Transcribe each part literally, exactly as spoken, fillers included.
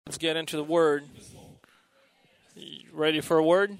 Let's get into the word. You ready for a word?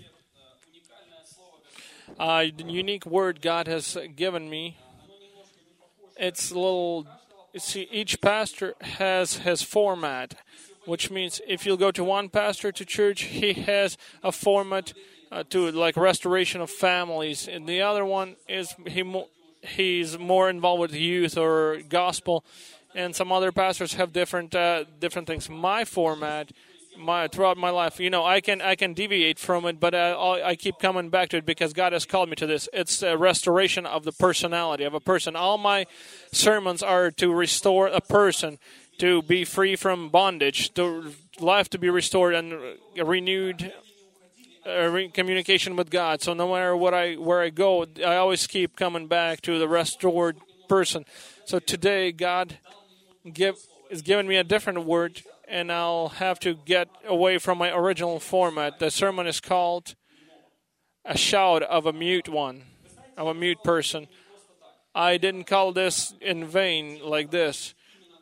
Uh, the unique word God has given me. It's a little. See, each pastor has his format, which means if you go to one pastor to church, he has a format uh, to like restoration of families, and the other one is he mo- he's more involved with youth or gospel. And some other pastors have different uh, different things. My format, my throughout my life, you know, I can I can deviate from it, but uh, I keep coming back to it because God has called me to this. It's a restoration of the personality of a person. All my sermons are to restore a person, to be free from bondage, to life to be restored and renewed, uh, re- communication with God. So no matter what I where I go, I always keep coming back to the restored person. So today, God give is giving me a different word, and I'll have to get away from my original format. The sermon is called "A Shout of a Mute One," of a mute person. I didn't call this in vain like this.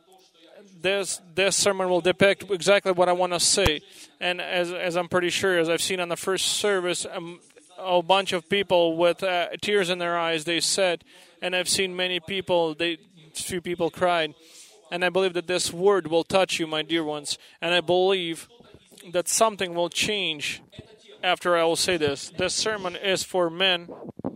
This this sermon will depict exactly what I want to say, and as as I'm pretty sure, as I've seen on the first service, um, a bunch of people with uh, tears in their eyes, they said, and I've seen many people, they few people cried. And I believe that this word will touch you, my dear ones. And I believe that something will change after I will say this. This sermon is for men,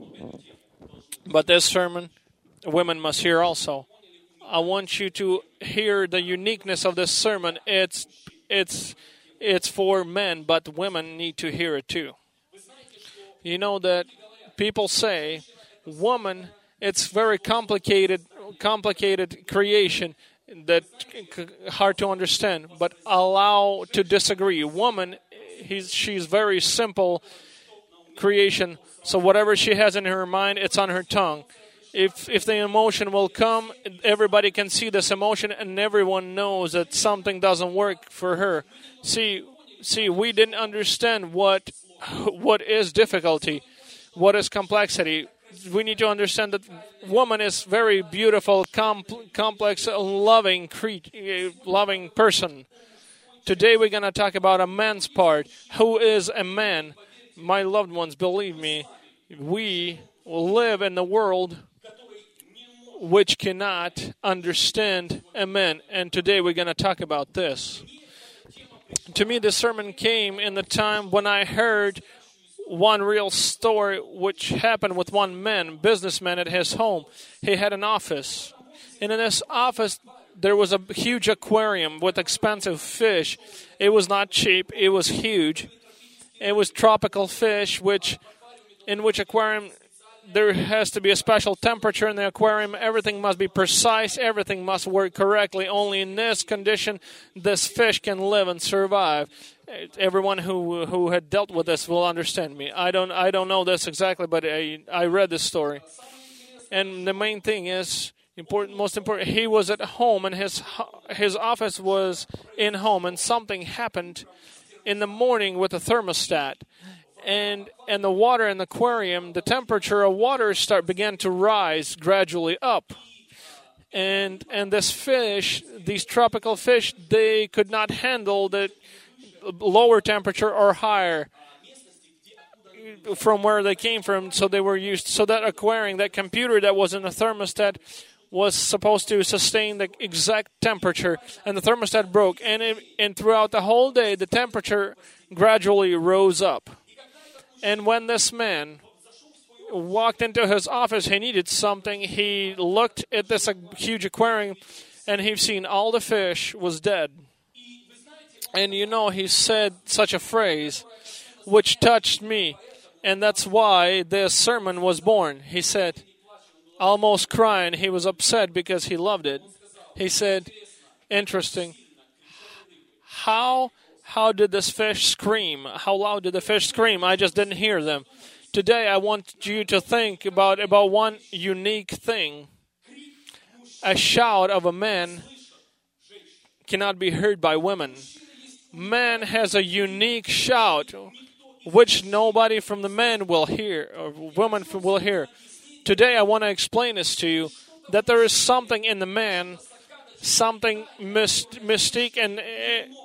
but this sermon, women must hear also. I want you to hear the uniqueness of this sermon. It's it's it's for men, but women need to hear it too. You know that people say, woman, it's very complicated, complicated creation. That hard to understand, but allow to disagree. Woman, he's she's very simple creation. So whatever she has in her mind, it's on her tongue. If if the emotion will come, everybody can see this emotion, and everyone knows that something doesn't work for her. See, see, we didn't understand what what is difficulty, what is complexity. We need to understand that woman is very beautiful, comp- complex, loving, cre- loving person. Today we're going to talk about a man's part. Who is a man? My loved ones, believe me, we live in the world which cannot understand a man. And today we're going to talk about this. To me, this sermon came in the time when I heard one real story which happened with one man, businessman at his home. He had an office. And in this office, there was a huge aquarium with expensive fish. It was not cheap. It was huge. It was tropical fish, which in which aquarium there has to be a special temperature in the aquarium. Everything must be precise. Everything must work correctly. Only in this condition, this fish can live and survive. Everyone who who had dealt with this will understand me. I don't I don't know this exactly, but I I read this story. And the main thing is important, most important. He was at home, and his his office was in home, and something happened in the morning with the thermostat, and and the water in the aquarium, the temperature of water start began to rise gradually up. And and this fish, these tropical fish, they could not handle the lower temperature or higher from where they came from, so they were used. So that aquarium, that computer that was in the thermostat, was supposed to sustain the exact temperature, and the thermostat broke. And it, and throughout the whole day, the temperature gradually rose up. And when this man walked into his office, he needed something. He looked at this huge aquarium, and he's seen all the fish was dead. And you know, he said such a phrase which touched me. And that's why this sermon was born. He said, almost crying, he was upset because he loved it. He said, interesting. How how did this fish scream? How loud did the fish scream? I just didn't hear them. Today I want you to think about, about one unique thing. A shout of a man cannot be heard by women. Man has a unique shout which nobody from the men will hear, or women will hear. Today I want to explain this to you, that there is something in the man, something myst- mystique and uh,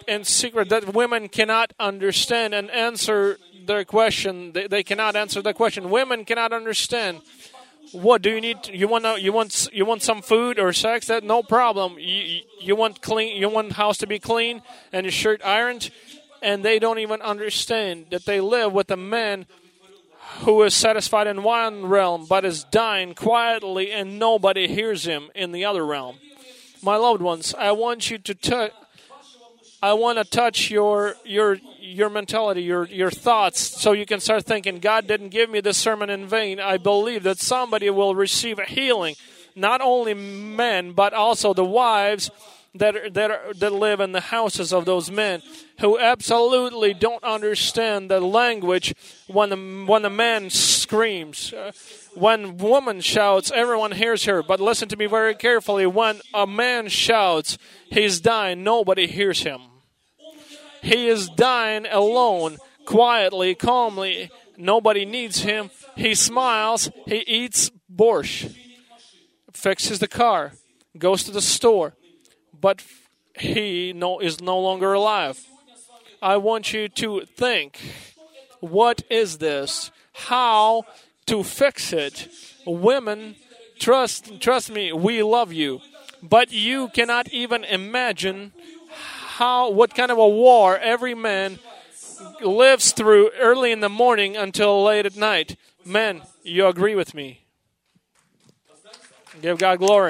in secret that women cannot understand and answer their question. They, they cannot answer the question. Women cannot understand. What do you need? You want to, you want you want some food or sex? That no problem. You you want clean. You want house to be clean and your shirt ironed, and they don't even understand that they live with a man who is satisfied in one realm but is dying quietly, and nobody hears him in the other realm. My loved ones, I want you to touch. I want to touch your your your mentality, your your thoughts, so you can start thinking, God didn't give me this sermon in vain. I believe that somebody will receive a healing, not only men, but also the wives that are, that are, that live in the houses of those men who absolutely don't understand the language when the when the man screams. Uh, when woman shouts, everyone hears her. But listen to me very carefully. When a man shouts, he's dying. Nobody hears him. He is dying alone, quietly, calmly. Nobody needs him. He smiles. He eats borscht, fixes the car, goes to the store. But he no, is no longer alive. I want you to think, what is this? How to fix it? Women, trust, trust me, we love you. But you cannot even imagine how, what kind of a war every man lives through early in the morning until late at night. Men, you agree with me? Give God glory.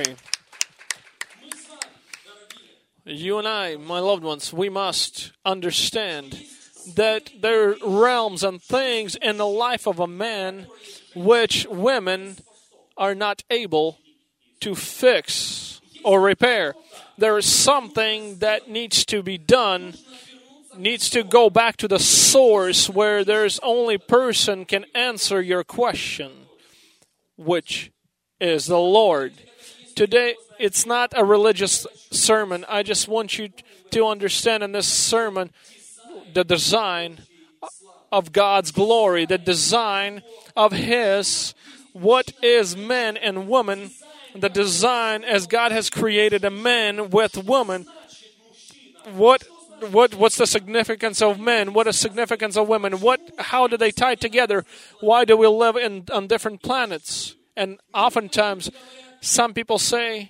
You and I, my loved ones, we must understand that there are realms and things in the life of a man which women are not able to fix or repair. There is something that needs to be done, needs to go back to the source where there's only person can answer your question, which is the Lord. Today, it's not a religious sermon. I just want you to understand in this sermon the design of God's glory, the design of His, what is man and woman, the design as God has created a man with woman. What what what's the significance of men? What is the significance of women? What how do they tie together? Why do we live in on different planets? And oftentimes some people say,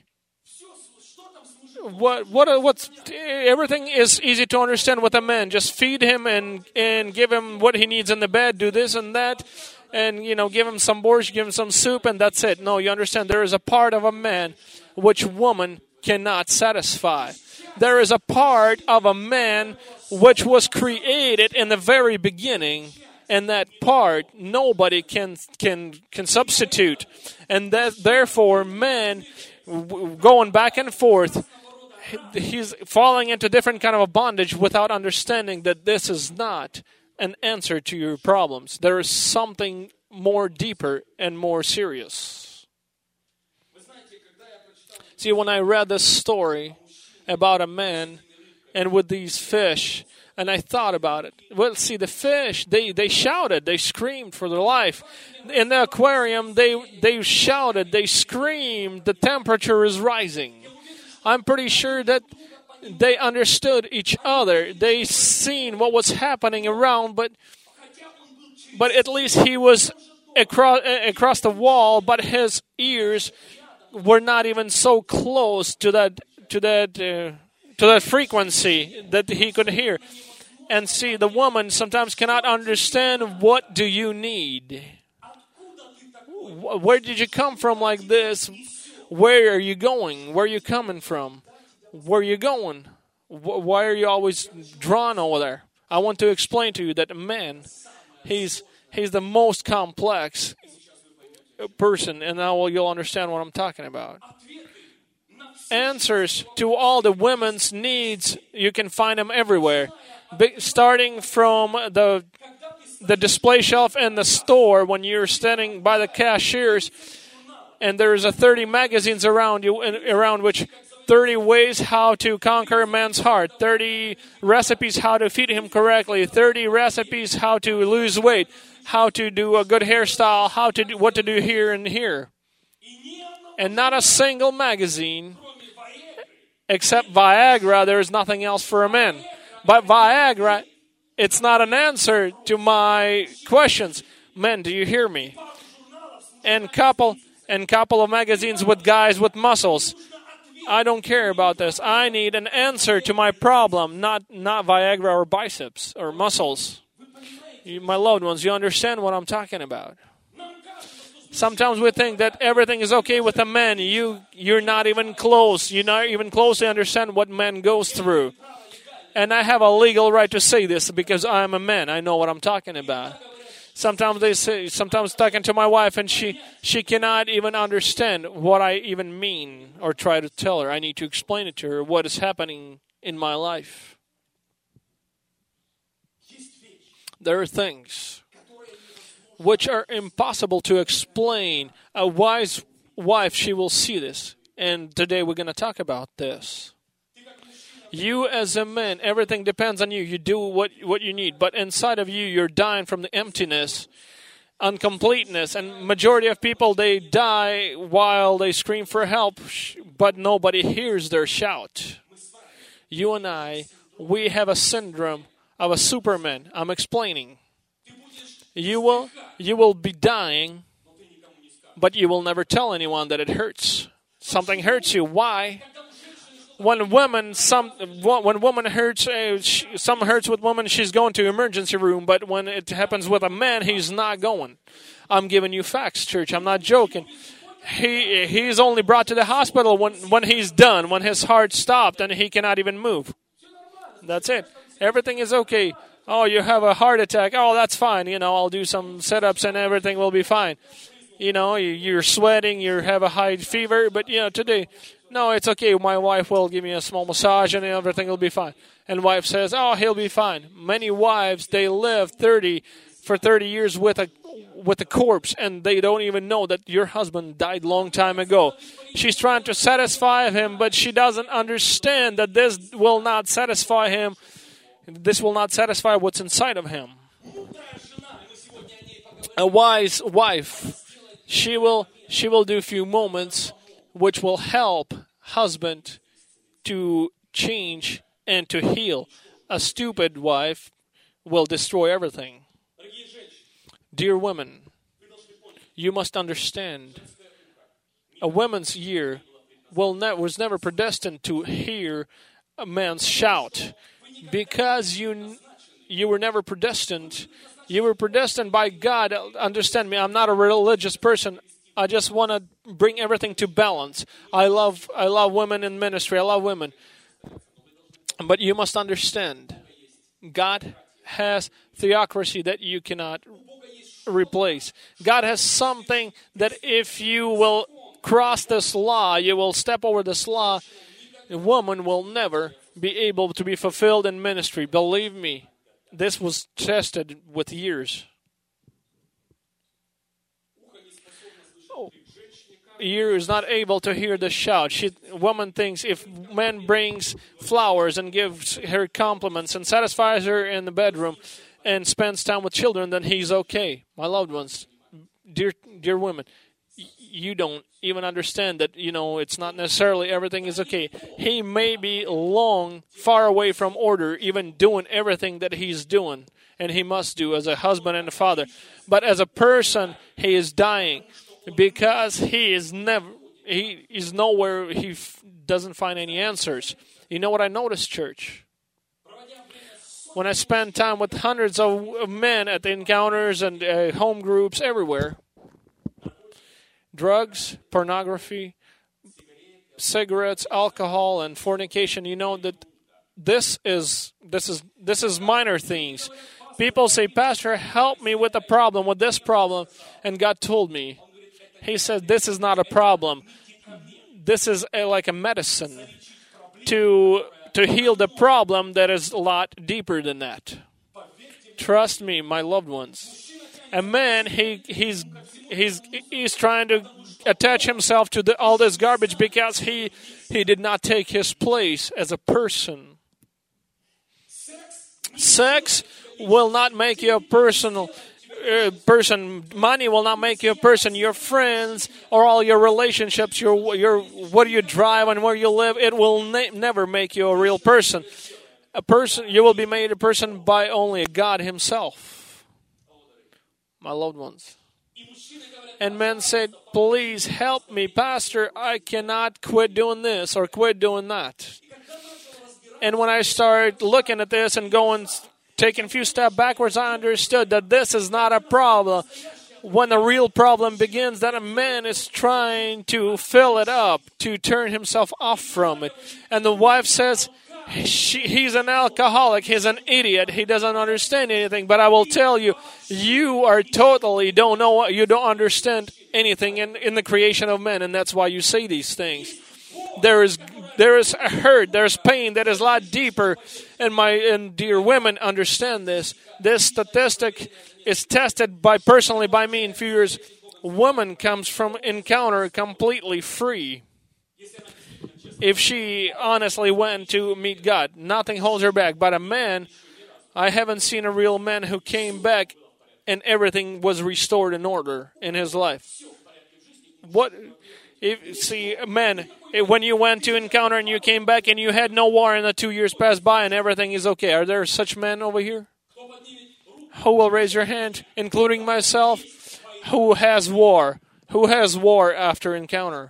What what what's everything is easy to understand with a man. Just feed him and and give him what he needs in the bed. Do this and that, and you know, give him some borscht, give him some soup, and that's it. No, you understand. There is a part of a man which woman cannot satisfy. There is a part of a man which was created in the very beginning, and that part nobody can can can substitute. And that therefore, man going back and forth, he's falling into different kind of a bondage without understanding that this is not an answer to your problems. There is something more deeper and more serious. See, when I read this story about a man and with these fish, and I thought about it. Well, see, the fish, they, they shouted, they screamed for their life. In the aquarium, they they shouted, they screamed, the temperature is rising. I'm pretty sure that they understood each other. They seen what was happening around, but but at least he was across across the wall, but his ears were not even so close to that to that uh, to that frequency that he could hear. And see, the woman sometimes cannot understand, what do you need? Where did you come from like this? Where are you going? Where are you coming from? Where are you going? Why are you always drawn over there? I want to explain to you that a man, he's he's the most complex person, and now you'll understand what I'm talking about. Answers to all the women's needs, you can find them everywhere. Starting from the the display shelf in the store when you're standing by the cashiers, and there's a thirty magazines around you, around which thirty ways how to conquer a man's heart, thirty recipes how to feed him correctly, thirty recipes how to lose weight, how to do a good hairstyle, how to do what to do here and here, and not a single magazine except Viagra. There is nothing else for a man. But Viagra, it's not an answer to my questions. Men, do you hear me? And couple, and couple of magazines with guys with muscles. I don't care about this. I need an answer to my problem, not not Viagra or biceps or muscles. You, my loved ones, you understand what I'm talking about. Sometimes we think that everything is okay with a man. You, you're not even close. You're not even close to understand what man goes through. And I have a legal right to say this because I'm a man. I know what I'm talking about. Sometimes they say, sometimes talking to my wife, and she, she cannot even understand what I even mean or try to tell her. I need to explain it to her, what is happening in my life. There are things which are impossible to explain. A wise wife, she will see this. And today we're going to talk about this. You as a man, everything depends on you. You do what, what you need. But inside of you, you're dying from the emptiness, uncompleteness. And majority of people, they die while they scream for help, but nobody hears their shout. You and I, we have a syndrome of a Superman. I'm explaining. You will, you will be dying, but you will never tell anyone that it hurts. Something hurts you. Why? When woman, some when woman hurts, uh, she, some hurts with woman, she's going to emergency room. But when it happens with a man, he's not going. I'm giving you facts, church. I'm not joking. He he's only brought to the hospital when when he's done, when his heart stopped and he cannot even move. That's it. Everything is okay. Oh, you have a heart attack. Oh, that's fine. You know, I'll do some sit-ups and everything will be fine. You know, you're sweating, you have a high fever, but you know today. No, it's okay. My wife will give me a small massage and everything will be fine. And wife says, oh, he'll be fine. Many wives, they live thirty for thirty years with a with a corpse, and they don't even know that your husband died long time ago. She's trying to satisfy him, but she doesn't understand that this will not satisfy him. This will not satisfy what's inside of him. A wise wife, she will she will do a few moments which will help husband to change and to heal. A stupid wife will destroy everything. Dear women, you must understand, a woman's ear will ne- was never predestined to hear a man's shout, because you you were never predestined. You were predestined by God. Understand me, I'm not a religious person. I just want to bring everything to balance. I love I love women in ministry. I love women. But you must understand, God has theocracy that you cannot replace. God has something that if you will cross this law, you will step over this law, a woman will never be able to be fulfilled in ministry. Believe me, this was tested with years. Ear is not able to hear the shout. She, woman thinks if man brings flowers and gives her compliments and satisfies her in the bedroom and spends time with children, then he's okay. My loved ones, dear dear women, you don't even understand that, you know, it's not necessarily everything is okay. He may be long, far away from order, even doing everything that he's doing, and he must do as a husband and a father. But as a person, he is dying. Because he is never, he is nowhere, he f- doesn't find any answers. You know what I noticed, church? When I spend time with hundreds of men at the encounters and uh, home groups everywhere, drugs, pornography, cigarettes, alcohol, and fornication, you know that this is this is this is minor things. People say, Pastor, help me with the problem, with this problem, and God told me. He said, this is not a problem. This is a, like a medicine to to heal the problem that is a lot deeper than that. Trust me, my loved ones. A man, he he's he's he's trying to attach himself to the, all this garbage because he he did not take his place as a person. Sex will not make you a personal Uh, person. Money will not make you a person. Your friends or all your relationships, your your what you drive and where you live, it will ne- never make you a real person. a person, you will be made a person by only God Himself. My loved ones. And men said, please help me, Pastor. I cannot quit doing this or quit doing that. And when I started looking at this and going, taking a few steps backwards, I understood that this is not a problem. When the real problem begins, that a man is trying to fill it up, to turn himself off from it. And the wife says, She, he's an alcoholic, he's an idiot, he doesn't understand anything. But I will tell you, you are totally don't know what, you don't understand anything in, in the creation of men, and that's why you say these things. There is there is a hurt, there's pain that is a lot deeper, and my and dear women understand this. This statistic is tested by personally by me in few years. Woman comes from encounter completely free. If she honestly went to meet God, nothing holds her back. But a man, I haven't seen a real man who came back and everything was restored in order in his life. What if see, man, when you went to encounter and you came back and you had no war and the two years passed by and everything is okay? Are there such men over here? Who will raise your hand, including myself? Who has war? Who has war after encounter?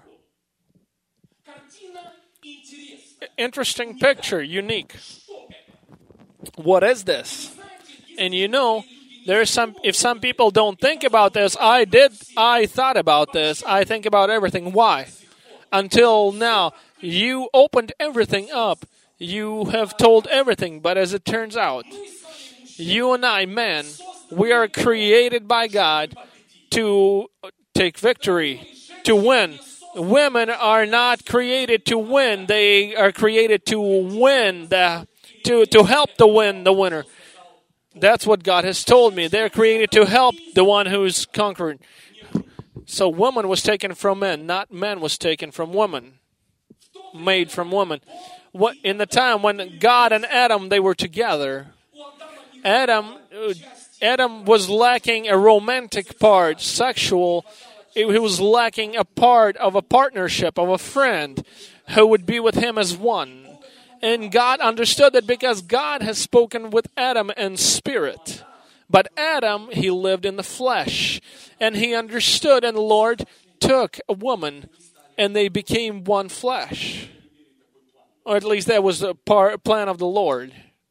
Interesting picture, unique. What is this? And you know, there's some. If some people don't think about this, I did. I thought about this. I think about everything. Why? Until now, you opened everything up. You have told everything. But as it turns out, you and I, men, we are created by God to take victory, to win. Women are not created to win. They are created to win, the, to, to help the win the winner. That's what God has told me. They're created to help the one who's conquering. So woman was taken from men, not man was taken from woman, made from woman. What in the time when God and Adam, they were together, Adam, Adam was lacking a romantic part, sexual. He was lacking a part of a partnership, of a friend who would be with him as one. And God understood that because God has spoken with Adam in spirit. But Adam, he lived in the flesh. And he understood, and the Lord took a woman, and they became one flesh. Or at least that was the par- plan of the Lord.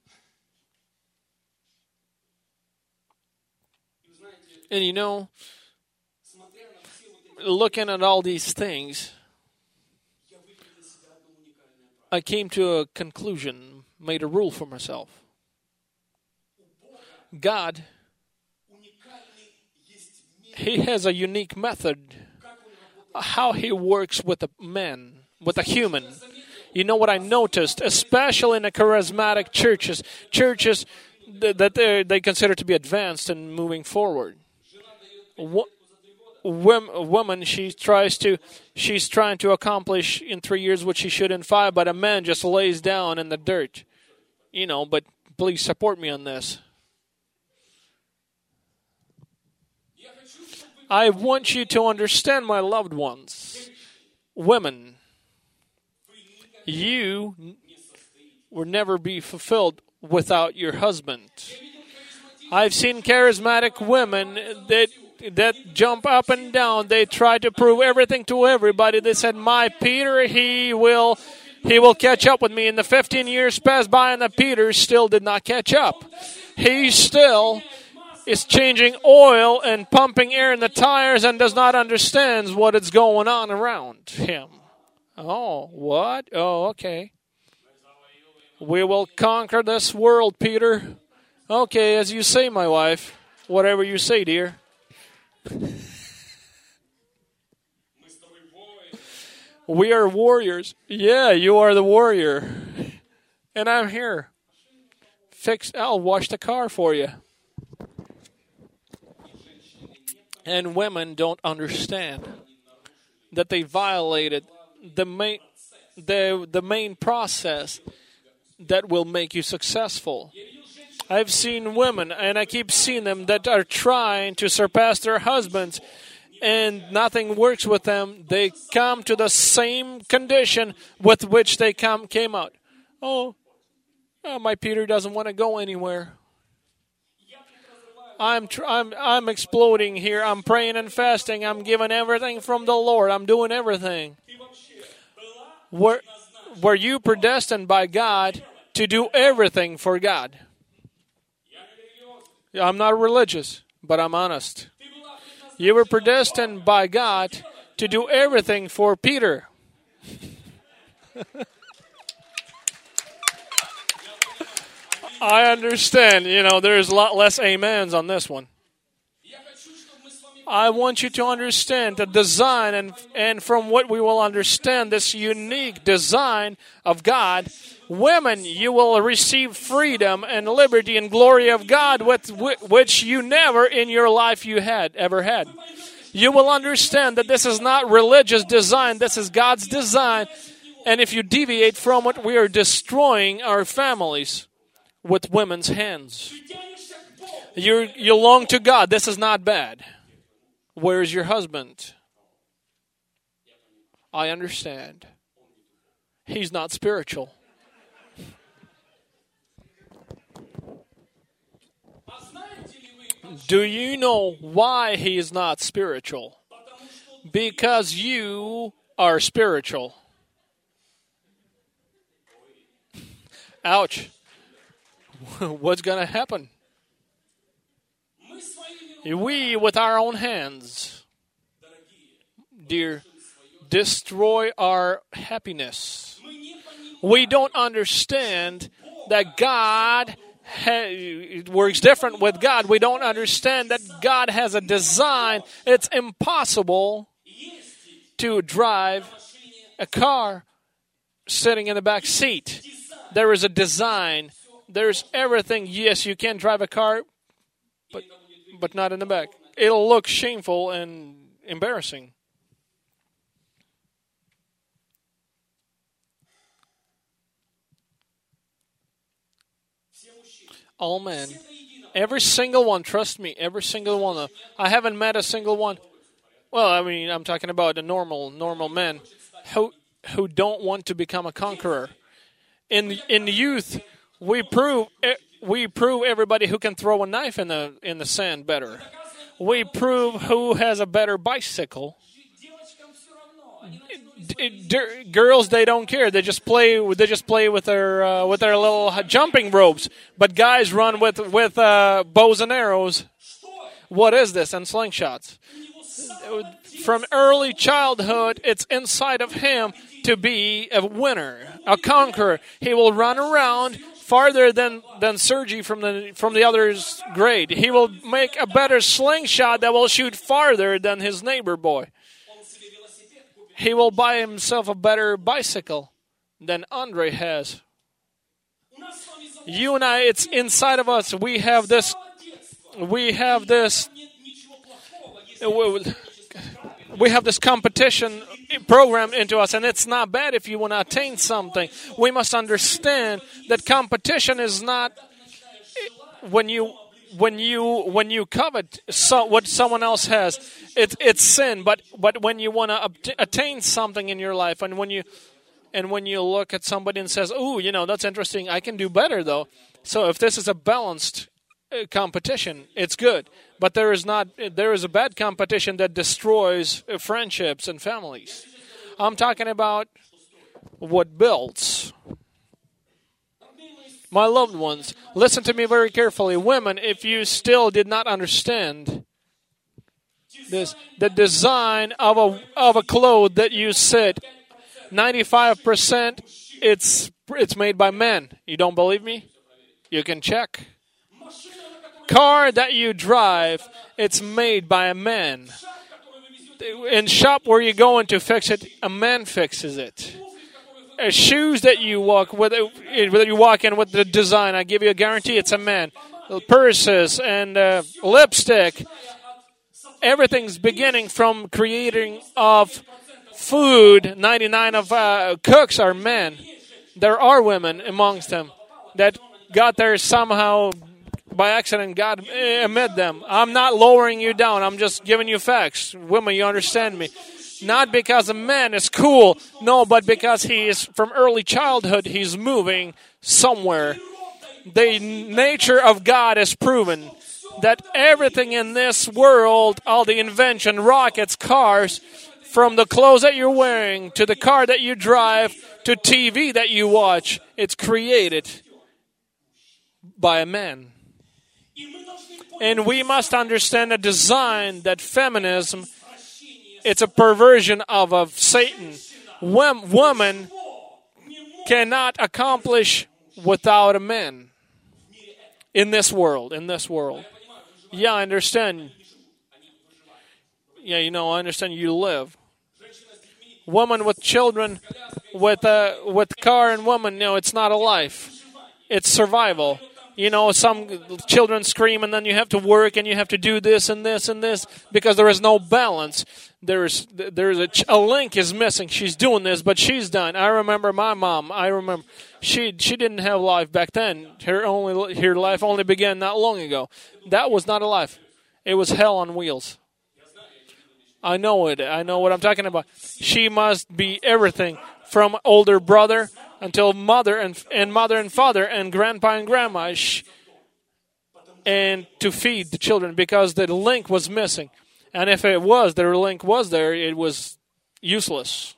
And you know, looking at all these things, I came to a conclusion, made a rule for myself. God, He has a unique method how He works with a man, with a human. You know what I noticed, especially in the charismatic churches, churches that they consider to be advanced and moving forward. What, woman, she tries to, she's trying to accomplish in three years what she should in five, but a man just lays down in the dirt. You know, but please support me on this. I want you to understand, my loved ones, women, you will never be fulfilled without your husband. I've seen charismatic women that that jump up and down. They try to prove everything to everybody. They said, my Peter, he will he will catch up with me. And the fifteen years passed by and the Peter still did not catch up. He still is changing oil and pumping air in the tires and does not understand what is going on around him. Oh, what? Oh, okay. We will conquer this world, Peter. Okay, as you say, my wife. Whatever you say, dear. We are warriors. Yeah, you are the warrior. And I'm here. Fix. I'll wash the car for you. And women don't understand that they violated the main, the, the main process that will make you successful. I've seen women, and I keep seeing them, that are trying to surpass their husbands, and nothing works with them. They come to the same condition with which they come came out. Oh, Oh, my Peter doesn't want to go anywhere. I'm, tr- I'm, I'm exploding here. I'm praying and fasting. I'm giving everything from the Lord. I'm doing everything. Were, were you predestined by God to do everything for God? I'm not religious, but I'm honest. You were predestined by God to do everything for Peter. I understand, you know, there's a lot less amens on this one. I want you to understand the design, and, and from what we will understand, this unique design of God, women, you will receive freedom and liberty and glory of God, with, which you never in your life you had ever had. You will understand that this is not religious design, this is God's design, and if you deviate from it, we are destroying our families with women's hands. You you belong to God. This is not bad. Where is your husband? I understand. He's not spiritual. Do you know why he is not spiritual? Because you are spiritual. Ouch. What's going to happen? We, with our own hands, dear, destroy our happiness. We don't understand that God ha- works different with God. We don't understand that God has a design. It's impossible to drive a car sitting in the back seat. There is a design. There's everything. Yes, you can drive a car, but but not in the back. It'll look shameful and embarrassing. All men. Every single one, trust me, every single one. I haven't met a single one. Well, I mean, I'm talking about the normal, normal men who who don't want to become a conqueror. In in youth, we prove we prove everybody who can throw a knife in the in the sand better. We prove who has a better bicycle. D- d- girls, they don't care. They just play. They just play with their uh, with their little jumping ropes. But guys run with with uh, bows and arrows. What is this? And slingshots. From early childhood, it's inside of him to be a winner, a conqueror. He will run around farther than, than Sergey from the from the other's grade. He will make a better slingshot that will shoot farther than his neighbor boy. He will buy himself a better bicycle than Andre has. You and I, it's inside of us. We have this. We have this. We have this competition programmed into us, and it's not bad if you want to attain something. We must understand that competition is not when you when you when you covet so, what someone else has. It's it's sin, but but when you want to obt- attain something in your life, and when you and when you look at somebody and says, "Oh, you know, that's interesting. I can do better, though." So if this is a balanced competition, it's good. But there is not. There is a bad competition that destroys friendships and families. I'm talking about what builds. My loved ones, listen to me very carefully. Women, if you still did not understand this, the design of a of a cloth that you sit, ninety-five percent it's it's made by men. You don't believe me? You can check. Car that you drive, it's made by a man. In shop where you're going to fix it, a man fixes it. Uh, shoes that you walk with, that you walk in with the design, I give you a guarantee, it's a man. Purses and uh, lipstick, everything's beginning from creating of food. ninety-nine of uh, cooks are men. There are women amongst them that got there somehow. By accident, God made them. I'm not lowering you down. I'm just giving you facts. Women, you understand me. Not because a man is cool. No, but because he is, from early childhood, he's moving somewhere the nature of God is proven. That everything in this world, all the invention, rockets, cars, from the clothes that you're wearing, to the car that you drive, to T V that you watch, it's created by a man. And we must understand the design that feminism, it's a perversion of, of Satan. Wom- woman cannot accomplish without a man in this world, in this world. Yeah, I understand. Yeah, you know, I understand you live. Woman with children, with a with car and woman, no, it's not a life. It's survival. You know, some children scream and then you have to work and you have to do this and this and this because there is no balance. There is there is a, a link is missing. She's doing this, but she's done. I remember my mom. I remember she she didn't have life back then. Her only her life only began not long ago. That was not a life. It was hell on wheels. I know it. I know what I'm talking about. She must be everything from older brother until mother and and mother and father and grandpa and grandma, and to feed the children because the link was missing. And if it was, the link was there, it was useless.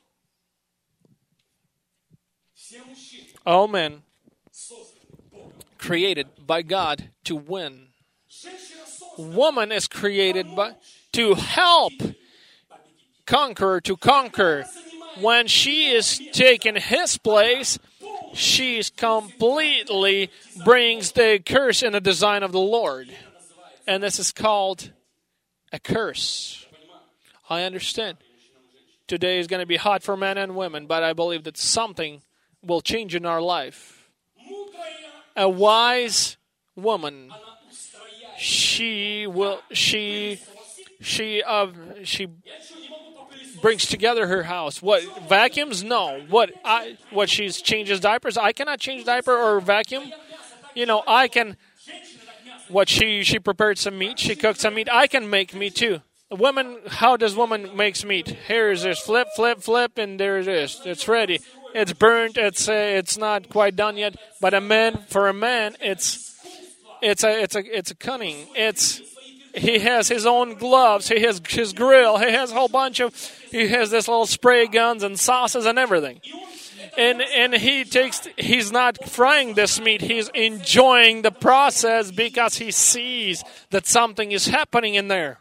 All men created by God to win. Woman is created by to help conquer, to conquer. When she is taking his place, she completely brings the curse in the design of the Lord. And this is called a curse. I understand. Today is going to be hot for men and women, but I believe that something will change in our life. A wise woman, she will, she, she, uh, she brings together her house. What, vacuums? No. What, I, what, she's changes diapers? I cannot change diaper or vacuum. You know, I can. What, she she prepared some meat. She cooked some meat. I can make meat too. A woman, how does woman makes meat? Here's this flip, flip, flip, and there it is. It's ready. It's burnt. It's uh, it's not quite done yet. But a man, for a man, it's it's a it's a it's a cunning. It's he has his own gloves. He has his grill. He has a whole bunch of. He has this little spray guns and sauces and everything. And and he takes, he's not frying this meat, he's enjoying the process because he sees that something is happening in there.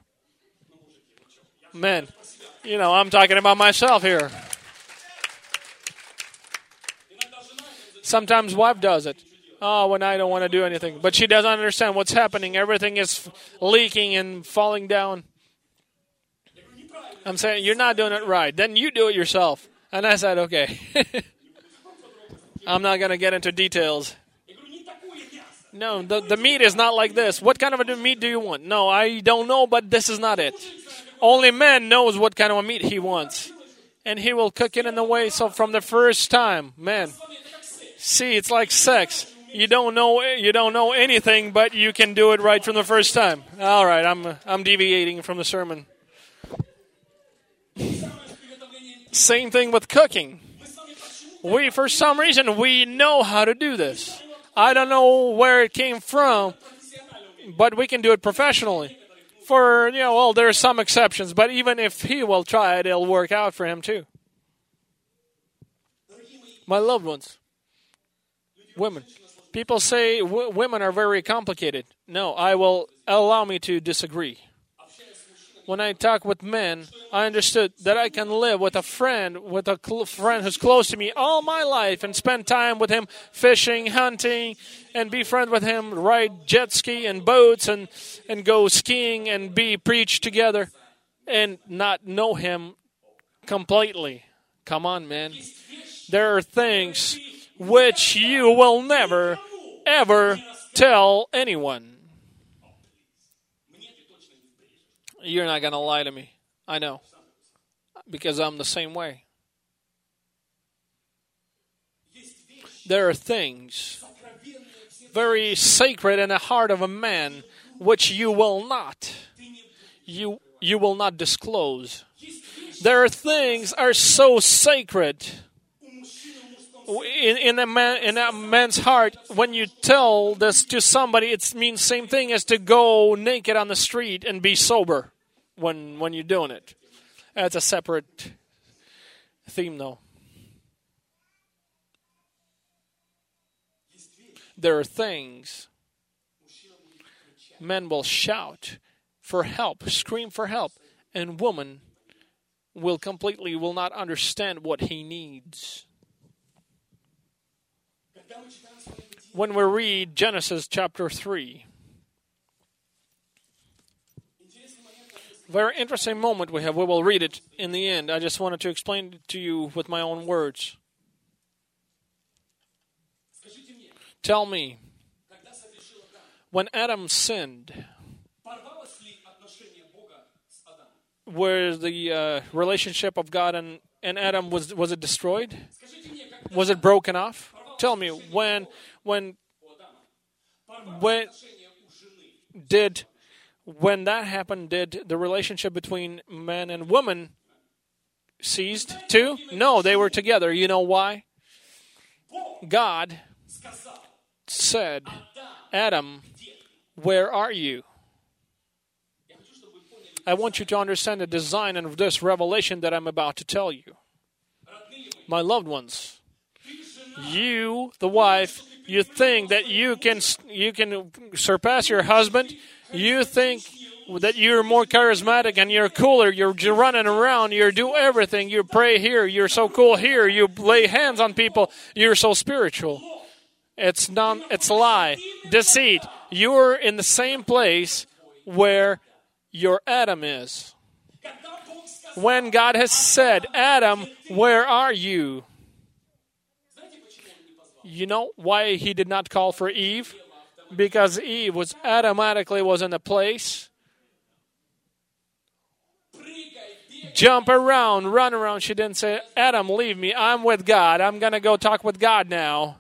Man, you know, I'm talking about myself here. Sometimes wife does it. Oh, when I don't want to do anything. But she doesn't understand what's happening. Everything is leaking and falling down. I'm saying, you're not doing it right. Then you do it yourself. And I said, okay. I'm not going to get into details. No, the, the meat is not like this. What kind of a meat do you want? No, I don't know, but this is not it. Only man knows what kind of a meat he wants. And he will cook it in the way. So from the first time, man, see, it's like sex. You don't know you don't know anything, but you can do it right from the first time. All right, I'm I'm deviating from the sermon. Same thing with cooking. We, for some reason, we know how to do this. I don't know where it came from, but we can do it professionally. For, you know, well, there are some exceptions, but even if he will try it, it'll work out for him too. My loved ones, women. People say w- women are very complicated. No, I will allow me to disagree. When I talk with men, I understood that I can live with a friend, with a cl- friend who's close to me all my life and spend time with him fishing, hunting, and be friends with him, ride jet ski and boats and, and go skiing and be preached together and not know him completely. Come on, man. There are things which you will never, ever tell anyone. You're not going to lie to me. I know. Because I'm the same way. There are things very sacred in the heart of a man which you will not, you you will not disclose. There are things are so sacred in, in, a man, in a man's heart, when you tell this to somebody, it means same thing as to go naked on the street and be sober when when you're doing it. That's a separate theme, though. There are things men will shout for help, scream for help, and woman will completely will not understand what he needs. When we read Genesis chapter three, very interesting moment we have. We will read it in the end. I just wanted to explain it to you with my own words. Tell me, when Adam sinned, where the uh, relationship of God and, and Adam, was was it destroyed? Was it broken off? Tell me, when when when did when that happened, did the relationship between man and woman ceased too? No, they were together. You know why? God said, Adam, where are you? I want you to understand the design of this revelation that I'm about to tell you. My loved ones, you, the wife, you think that you can you can surpass your husband. You think that you're more charismatic and you're cooler. You're running around. You do everything. You pray here. You're so cool here. You lay hands on people. You're so spiritual. It's non. It's a lie, deceit. You're in the same place where your Adam is. When God has said, Adam, where are you? You know why he did not call for Eve? Because Eve was automatically was in a place. Jump around, run around. She didn't say, Adam, leave me. I'm with God. I'm going to go talk with God now.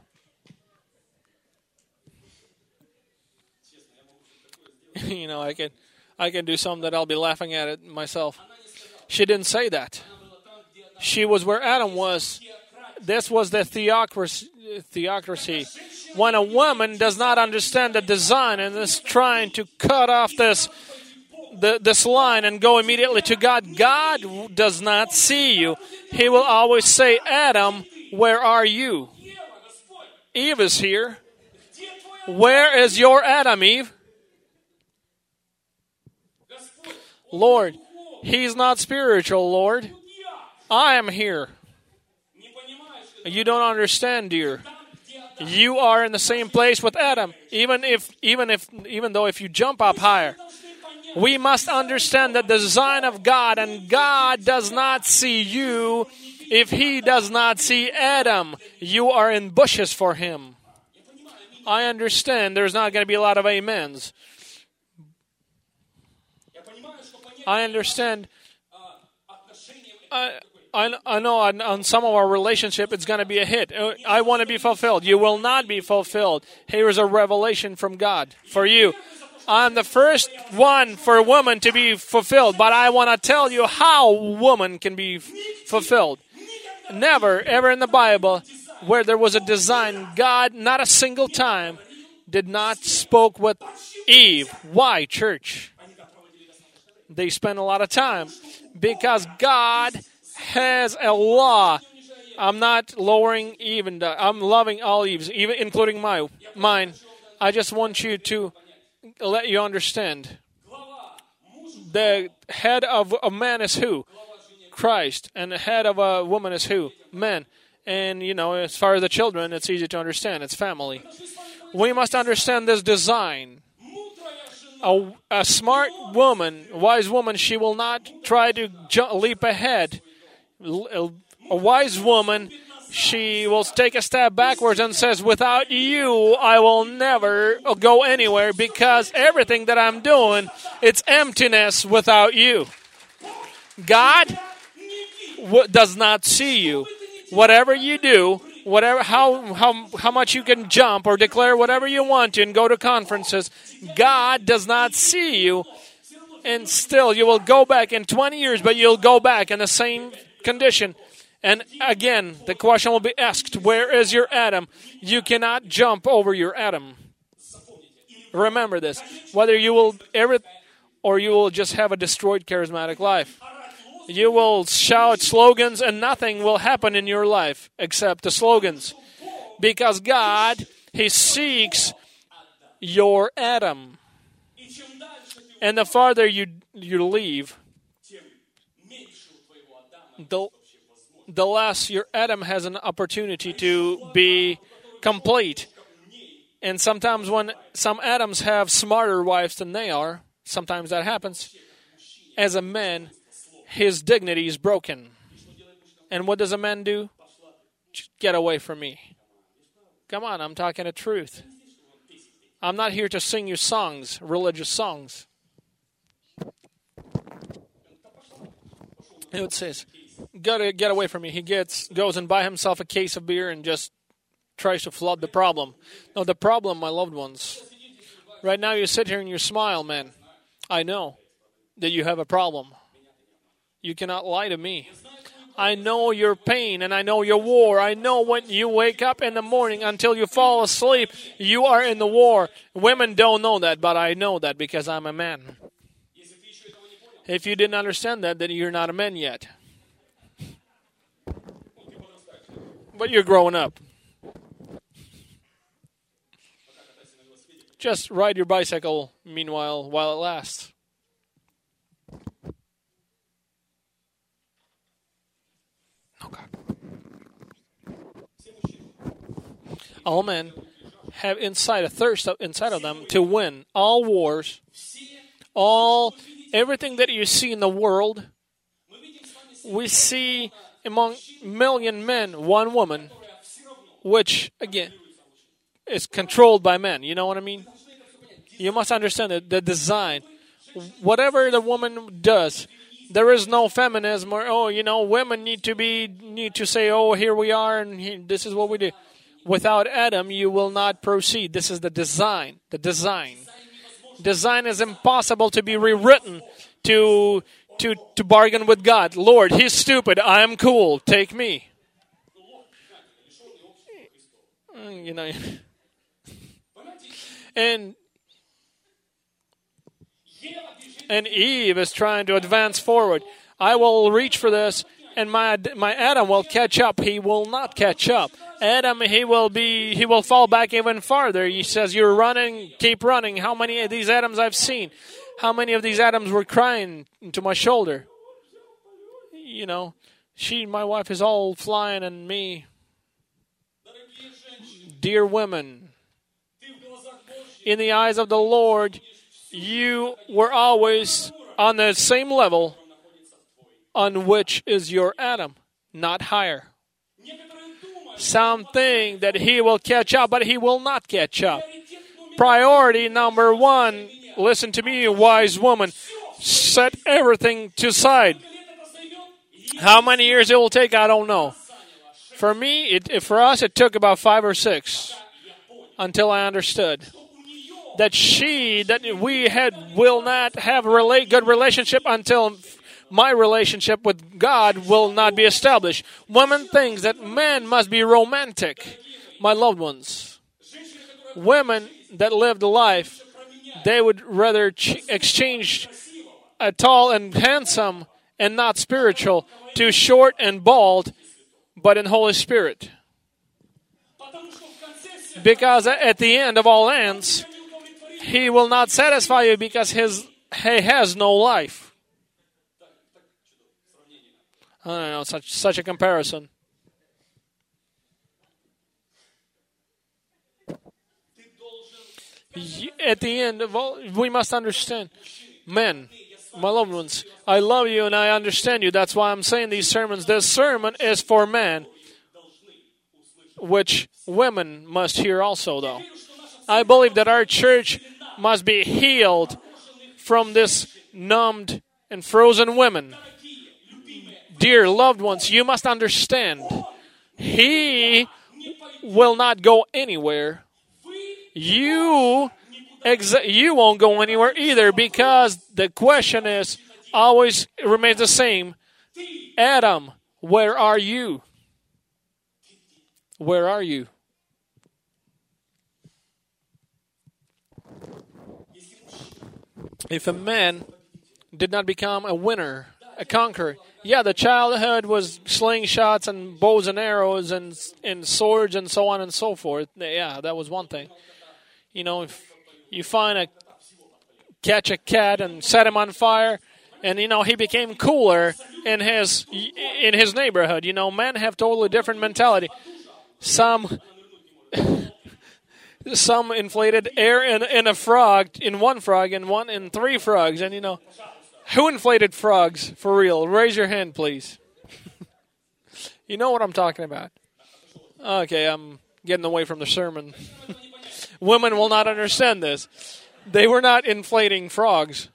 You know, I can, I can do something that I'll be laughing at it myself. She didn't say that. She was where Adam was. This was the theocracy. theocracy. When a woman does not understand the design and is trying to cut off this, the, this line and go immediately to God, God does not see you. He will always say, Adam, where are you? Eve is here. Where is your Adam, Eve? Lord, he's not spiritual, Lord. I am here. You don't understand, dear. You are in the same place with Adam. Even if, even if, even though if you jump up higher, we must understand the design of God, and God does not see you if He does not see Adam. You are in bushes for Him. I understand. There's not going to be a lot of amens. I understand. I, I, I know on, on some of our relationship it's going to be a hit. I want to be fulfilled. You will not be fulfilled. Here is a revelation from God for you. I'm the first one for a woman to be fulfilled, but I want to tell you how a woman can be fulfilled. Never, ever in the Bible where there was a design, God, not a single time, did not spoke with Eve. Why, church? They spend a lot of time because God has a law. I'm not lowering even. I'm loving all Eves, even including my mine. I just want you to let you understand. The head of a man is who? Christ. And the head of a woman is who? Men. And, you know, as far as the children, it's easy to understand. It's family. We must understand this design. A, a smart woman, a wise woman, she will not try to jump, leap ahead. A wise woman, she will take a step backwards and says, without you, I will never go anywhere because everything that I'm doing, it's emptiness without you. God w- does not see you. Whatever you do, whatever how how how much you can jump or declare whatever you want to and go to conferences, God does not see you. And still, you will go back in twenty years, but you'll go back in the same condition. And again, the question will be asked, where is your Adam? You cannot jump over your Adam. Remember this. Whether you will ever, or you will just have a destroyed charismatic life. You will shout slogans and nothing will happen in your life except the slogans. Because God, He seeks your Adam. And the farther you you leave, the, the less your Adam has an opportunity to be complete. And sometimes when some Adams have smarter wives than they are, sometimes that happens. As a man, his dignity is broken. And what does a man do? Get away from me. Come on, I'm talking the truth. I'm not here to sing you songs, religious songs. It says, gotta get away from me. He gets goes and buy himself a case of beer and just tries to flood the problem. No, the problem, my loved ones. Right now you sit here and you smile, man. I know that you have a problem. You cannot lie to me. I know your pain and I know your war. I know when you wake up in the morning until you fall asleep, you are in the war. Women don't know that, but I know that because I'm a man. If you didn't understand that, then you're not a man yet. But you're growing up. Just ride your bicycle, meanwhile, while it lasts. Okay. All men have inside a thirst inside of them to win all wars, all everything that you see in the world. We see among million men one woman, which again is controlled by men. You know what I mean? You must understand that the design, whatever the woman does, there is no feminism or, oh, you know, women need to be, need to say, oh, here we are and he, this is what we do. Without Adam, you will not proceed. This is the design, the design. Design is impossible to be rewritten to, to, to bargain with God. Lord, He's stupid. I am cool. Take me. You know, and and Eve is trying to advance forward. I will reach for this, and my my Adam will catch up. He will not catch up. Adam, he will be, he will fall back even farther. He says, "You're running, keep running." How many of these Adams I've seen? How many of these Adams were crying into my shoulder? You know, she, my wife, is all flying, and me. Dear women, in the eyes of the Lord, you were always on the same level on which is your Adam, not higher. Some think that he will catch up, but he will not catch up. Priority number one, listen to me, wise woman, set everything to side. How many years it will take, I don't know. For me, it, for us, it took about five or six until I understood that she, that we had, will not have a relate, good relationship until my relationship with God will not be established. Women think that men must be romantic, my loved ones. Women that lived a life, they would rather ch- exchange a tall and handsome and not spiritual to short and bald, but in Holy Spirit. Because at the end of all ends, He will not satisfy you because his he has no life. I don't know, such such a comparison. At the end of all, we must understand, men, my loved ones, I love you and I understand you. That's why I'm saying these sermons. This sermon is for men, which women must hear also, though. I believe that our church must be healed from this numbed and frozen women. Dear loved ones, you must understand, He will not go anywhere. You, exa- you won't go anywhere either, because the question is always remains the same. Adam, Where are you? Where are you? If a man did not become a winner, a conqueror, yeah, the childhood was slingshots and bows and arrows and and swords and so on and so forth. Yeah, that was one thing. You know, if you find a catch a cat and set him on fire, and you know he became cooler in his in his neighborhood. You know, men have totally different mentality. Some some inflated air in in a frog, in one frog, and one in three frogs, and you know. Who inflated frogs for real? Raise your hand, please. You know what I'm talking about. Okay, I'm getting away from the sermon. Women will not understand this. They were not inflating frogs,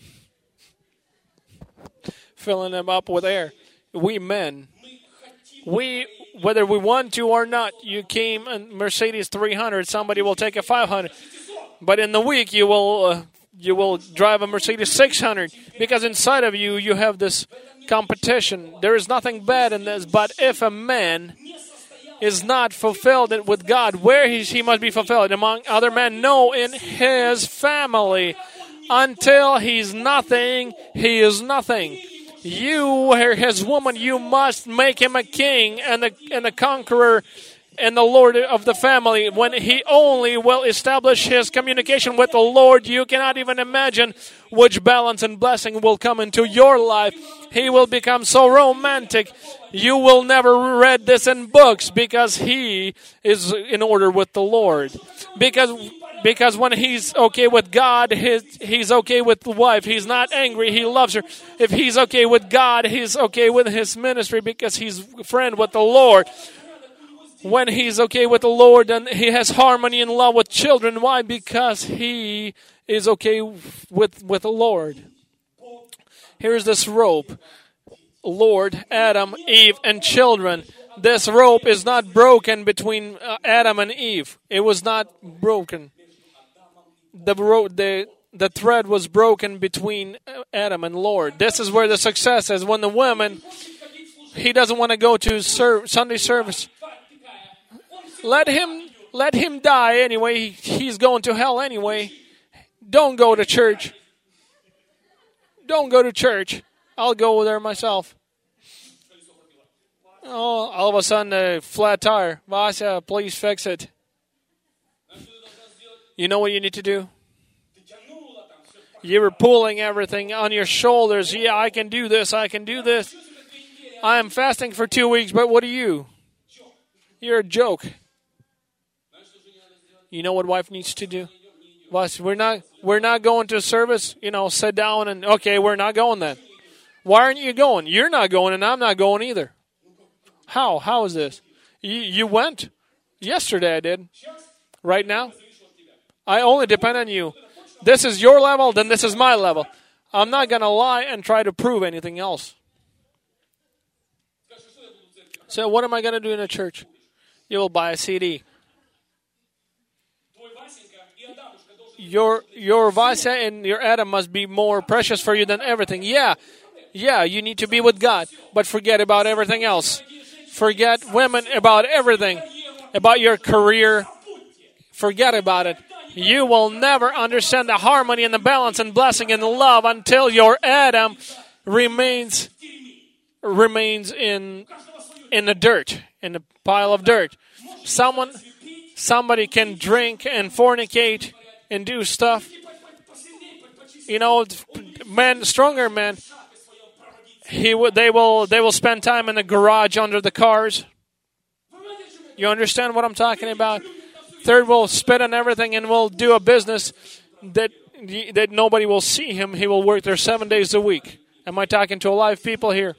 filling them up with air. We men, we whether we want to or not, you came a Mercedes three hundred, somebody will take a five hundred. But in the week, you will... Uh, You will drive a Mercedes six hundred because inside of you, you have this competition. There is nothing bad in this, but if a man is not fulfilled with God, where he, he must be fulfilled? Among other men? No, in his family. Until he's nothing, he is nothing. You, his woman, you must make him a king and a, and a conqueror and the Lord of the family. When he only will establish his communication with the Lord, you cannot even imagine which balance and blessing will come into your life. He will become so romantic. You will never read this in books because he is in order with the Lord. Because because when he's okay with God, his, he's okay with the wife. He's not angry. He loves her. If he's okay with God, he's okay with his ministry because he's a friend with the Lord. When he's okay with the Lord, and he has harmony and love with children. Why? Because he is okay with, with the Lord. Here's this rope. Lord, Adam, Eve, and children. This rope is not broken between uh, Adam and Eve. It was not broken. The, ro- the, the thread was broken between Adam and Lord. This is where the success is. When the woman, he doesn't want to go to serve, Sunday service. Let him let him die anyway. He's going to hell anyway. Don't go to church. Don't go to church. I'll go there myself. Oh, all of a sudden, a flat tire. Vasya, please fix it. You know what you need to do? You were pulling everything on your shoulders. Yeah, I can do this. I can do this. I am fasting for two weeks, but what are you? You're a joke. You know what wife needs to do? We're not we're not going to service, you know, sit down and, okay, we're not going then. Why aren't you going? You're not going and I'm not going either. How? How is this? You, you went? Yesterday I did. Right now? I only depend on you. This is your level, then this is my level. I'm not going to lie and try to prove anything else. So what am I going to do in a church? You will buy a C D. Your your Vasya and your Adam must be more precious for you than everything. Yeah, yeah, you need to be with God, but forget about everything else. Forget women, about everything, about your career. Forget about it. You will never understand the harmony and the balance and blessing and the love until your Adam remains remains in in the dirt, in the pile of dirt. Someone, somebody can drink and fornicate and do stuff. You know, men, stronger men, he would, they will, they will spend time in the garage under the cars. You understand what I'm talking about? Third will spit on everything and will do a business that that nobody will see him. He will work there seven days a week. Am I talking to alive people here?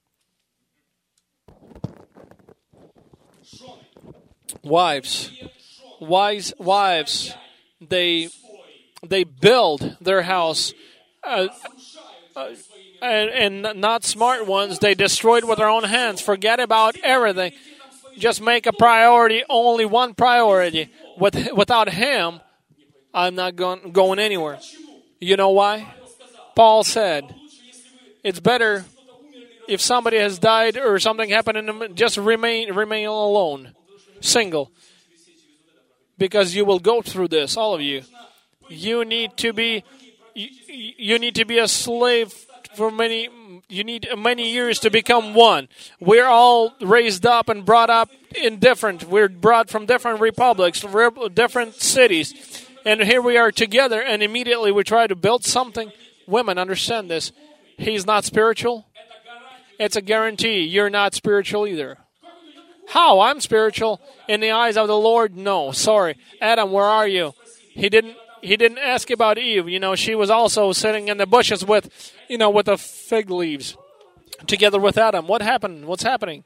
Wives, wise wives, they they build their house, uh, uh, and, and not smart ones. They destroy it with their own hands. Forget about everything. Just make a priority, only one priority. With without him, I'm not going going anywhere. You know why? Paul said, "It's better if somebody has died or something happened in them, just remain remain alone, single. Because you will go through this, all of you. You need to be you, you need to be a slave for many you need many years to become one. We're all raised up and brought up in different we're brought from different republics, different cities. And here we are together, and immediately we try to build something. Women, understand this. He's not spiritual. It's a guarantee. You're not spiritual either. How? I'm spiritual. In the eyes of the Lord, no. Sorry. Adam, where are you? He didn't He didn't ask about Eve. You know, she was also sitting in the bushes with, you know, with the fig leaves together with Adam. What happened? What's happening?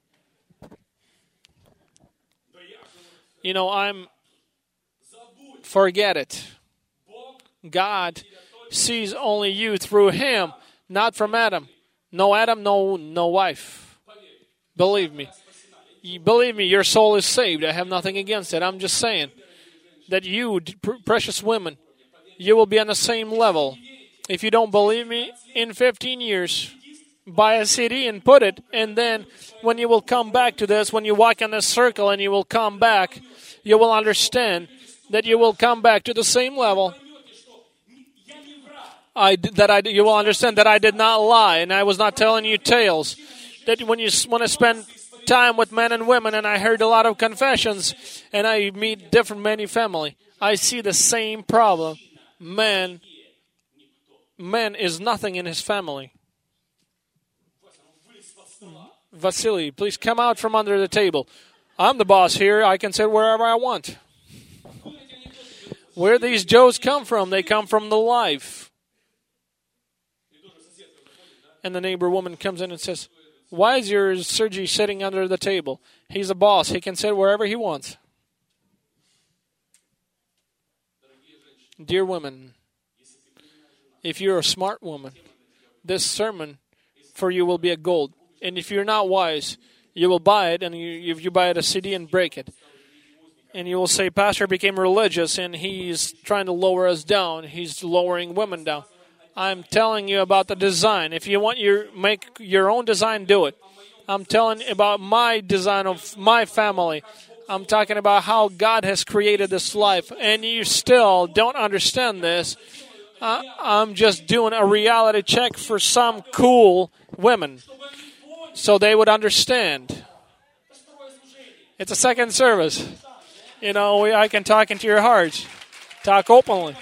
You know, I'm... Forget it. God sees only you through him, not from Adam. No Adam, no no wife. Believe me. You believe me, your soul is saved. I have nothing against it. I'm just saying that you, precious women, you will be on the same level. If you don't believe me, in fifteen years, buy a C D and put it, and then when you will come back to this, when you walk in this circle and you will come back, you will understand that you will come back to the same level. I, that I, you will understand that I did not lie, and I was not telling you tales. That when you want to spend time with men and women, and I heard a lot of confessions, and I meet different many family, I see the same problem. Man, man is nothing in his family. Vasily, please come out from under the table. I'm the boss here. I can sit wherever I want. Where these Joes come from? They come from the life. And the neighbor woman comes in and says, why is your Sergey sitting under the table? He's a boss. He can sit wherever he wants. Dear women, if you're a smart woman, this sermon for you will be a gold. And if you're not wise, you will buy it, and you, if you buy it a C D and break it. And you will say, Pastor became religious, and he's trying to lower us down. He's lowering women down. I'm telling you about the design. If you want your make your own design, do it. I'm telling you about my design of my family. I'm talking about how God has created this life. And you still don't understand this. Uh, I'm just doing a reality check for some cool women so they would understand. It's a second service. You know, we, I can talk into your hearts. Talk openly.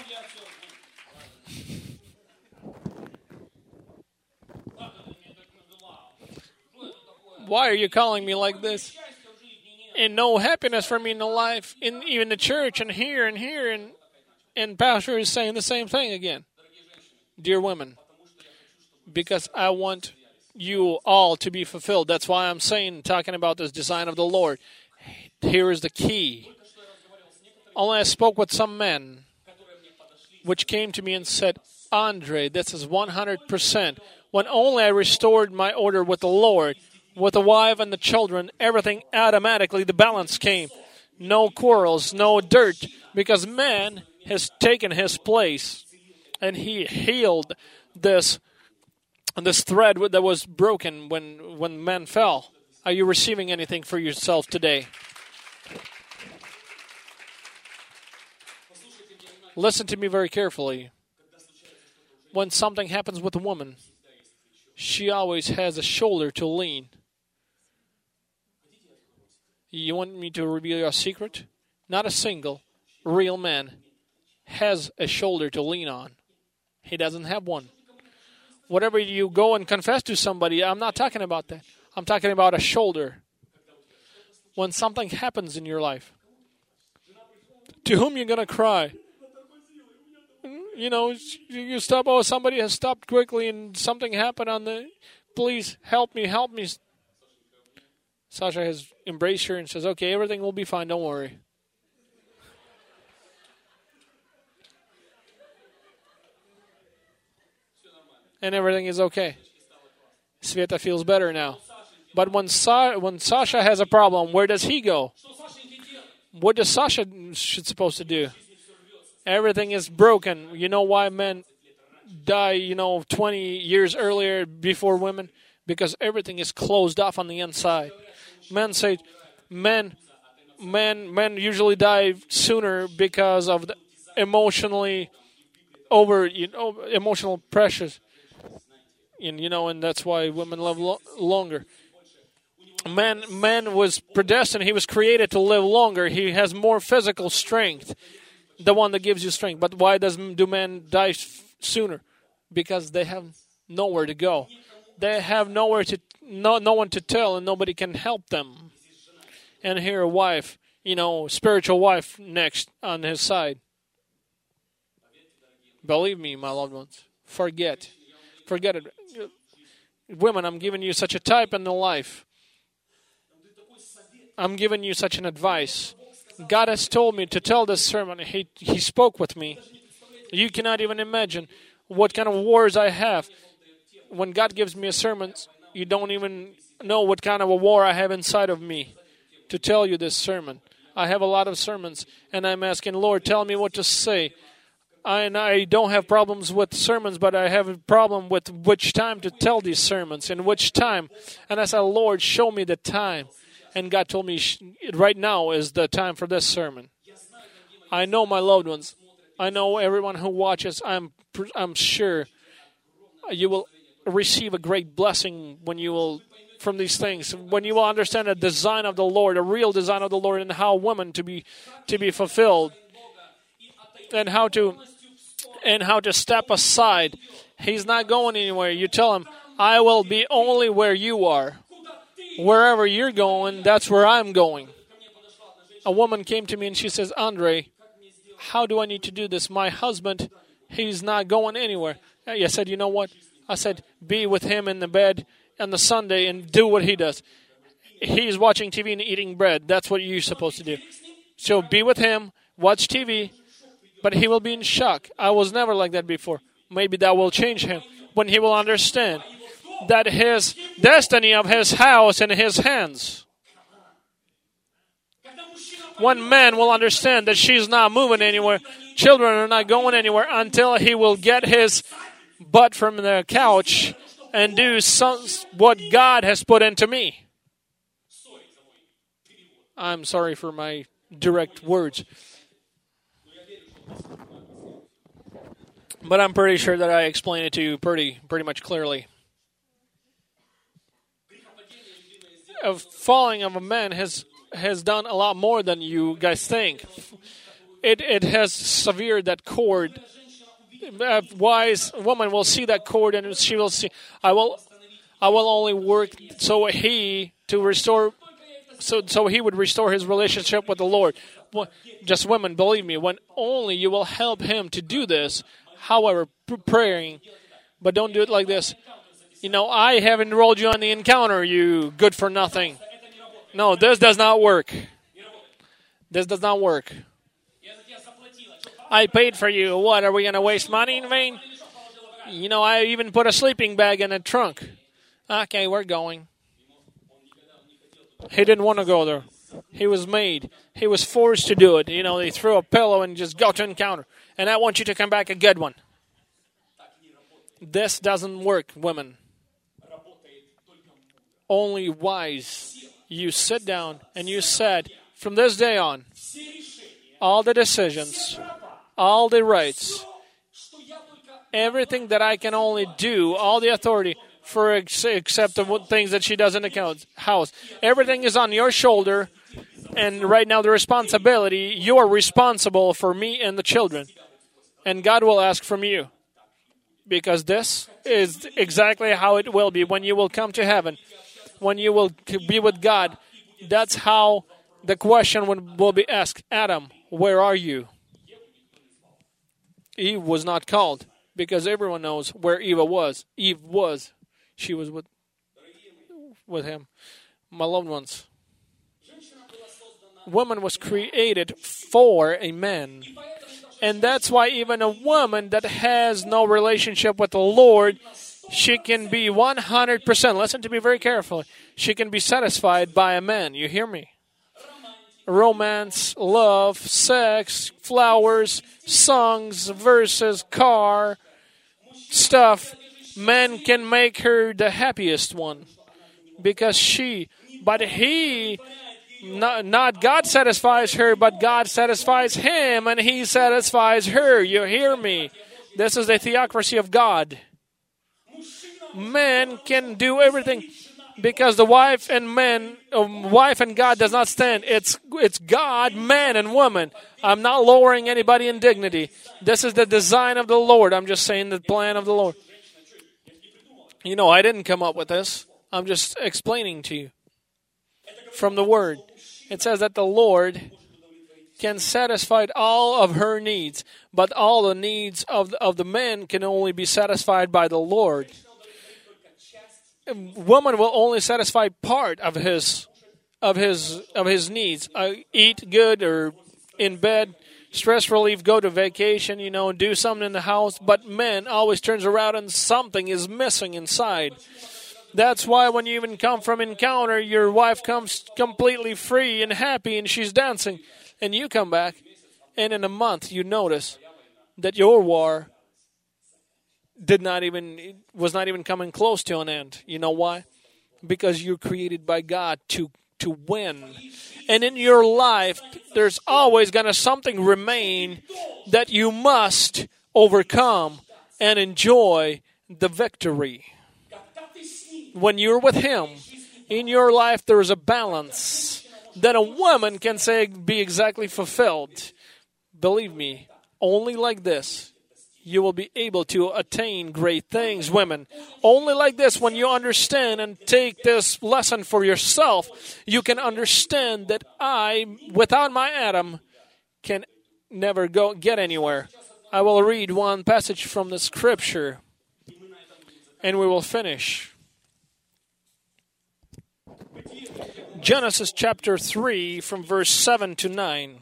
Why are you calling me like this? And no happiness for me in the life, in even the church, and here and here, and and Pastor is saying the same thing again. Dear women, because I want you all to be fulfilled. That's why I'm saying, talking about this design of the Lord. Here is the key. Only I spoke with some men, which came to me and said, Andre, this is one hundred percent. When only I restored my order with the Lord, with the wife and the children, everything automatically, the balance came. No quarrels, no dirt, because man has taken his place, and he healed this this thread that was broken when, when man fell. Are you receiving anything for yourself today? Listen to me very carefully. When something happens with a woman, she always has a shoulder to lean. You want me to reveal your secret? Not a single real man has a shoulder to lean on. He doesn't have one. Whatever you go and confess to somebody, I'm not talking about that. I'm talking about a shoulder. When something happens in your life, to whom you're going to cry? You know, you stop, oh, somebody has stopped quickly and something happened on the, please help me, help me. Sasha has embraced her and says, okay, everything will be fine, don't worry. And everything is okay. Sveta feels better now. But when Sa- when Sasha has a problem, where does he go? What does Sasha should supposed to do? Everything is broken. You know why men die, you know, twenty years earlier before women? because everything is closed off on the inside. Men say, men, men, men usually die sooner because of the emotionally over, you know, emotional pressures. And you know, and that's why women live lo- longer. Man, man was predestined. He was created to live longer. He has more physical strength, the one that gives you strength. But why does do men die f- sooner? Because they have nowhere to go. They have nowhere to no no one to tell, and nobody can help them. And here, a wife, you know, spiritual wife next on his side. Believe me, my loved ones. Forget, forget it. Women, I'm giving you such a type in the life. I'm giving you such an advice. God has told me to tell this sermon. He, he spoke with me. You cannot even imagine what kind of wars I have. When God gives me a sermon, you don't even know what kind of a war I have inside of me to tell you this sermon. I have a lot of sermons, and I'm asking, Lord, tell me what to say. I, and I don't have problems with sermons, but I have a problem with which time to tell these sermons and which time. And I said, Lord, show me the time. And God told me, right now is the time for this sermon. I know my loved ones. I know everyone who watches. I'm I'm sure you will receive a great blessing when you will, from these things, when you will understand the design of the Lord, a real design of the Lord, and how women to be to be fulfilled, and how to and how to step aside. He's not going anywhere. You tell him, I will be only where you are. Wherever you're going, that's where I'm going. A woman came to me and she says, Andre, how do I need to do this? My husband, he's not going anywhere. I said, you know what? I said, be with him in the bed on the Sunday and do what he does. He's watching T V and eating bread. That's what you're supposed to do. So be with him, watch T V, but he will be in shock. I was never like that before. Maybe that will change him when he will understand that his destiny of his house in his hands. One man will understand that she's not moving anywhere. Children are not going anywhere until he will get his butt from the couch and do some, what God has put into me. I'm sorry for my direct words. But I'm pretty sure that I explained it to you pretty pretty much clearly. A falling of a man has has done a lot more than you guys think. It it has severed that cord. A wise woman will see that cord and she will see, I will I will only work so he to restore so so he would restore his relationship with the Lord. Just women, believe me, when only you will help him to do this, however, praying, but don't do it like this. You know, I have enrolled you on the encounter, you good for nothing. No, this does not work. This does not work. I paid for you. What, are we going to waste money in vain? You know, I even put a sleeping bag in a trunk. Okay, we're going. He didn't want to go there. He was made. He was forced to do it. You know, they threw a pillow and just go to encounter. And I want you to come back a good one. This doesn't work, women. Only wise. You sit down and you said, from this day on, all the decisions, all the rights, everything that I can only do, all the authority for ex- except the things that she does in the house. Everything is on your shoulder, and right now the responsibility, you are responsible for me and the children. And God will ask from you. Because this is exactly how it will be when you will come to heaven. When you will be with God, that's how the question will be asked. Adam, where are you? Eve was not called because everyone knows where Eva was. Eve was. She was with, with him. My loved ones. Woman was created for a man. And that's why even a woman that has no relationship with the Lord, she can be one hundred percent, listen to me very carefully, she can be satisfied by a man. You hear me? Romance, love, sex, flowers, songs, verses, car, stuff. man can make her the happiest one because she, but he, not, not God satisfies her, but God satisfies him and he satisfies her. You hear me? This is the theocracy of God. Man can do everything because the wife and man, uh, wife and God does not stand. It's it's God, man, and woman. I'm not lowering anybody in dignity. This is the design of the Lord. I'm just saying the plan of the Lord. You know, I didn't come up with this. I'm just explaining to you from the Word. It says that the Lord can satisfy all of her needs, but all the needs of, of the men can only be satisfied by the Lord. A woman will only satisfy part of his of his of his needs. Uh, eat good or in bed, stress relief, go to vacation, you know, do something in the house. But men always turns around and something is missing inside. That's why when you even come from encounter, your wife comes completely free and happy and she's dancing. And you come back, and in a month you notice that your war did not even was not even coming close to an end. You know why? Because you're created by God to to win. And in your life, there's always gonna something remain that you must overcome and enjoy the victory. When you're with Him, in your life there is a balance that a woman can say be exactly fulfilled. Believe me, only like this you will be able to attain great things, women. Only like this, when you understand and take this lesson for yourself, you can understand that I, without my Adam, can never go get anywhere. I will read one passage from the scripture, and we will finish. Genesis chapter three, from verse seven to nine.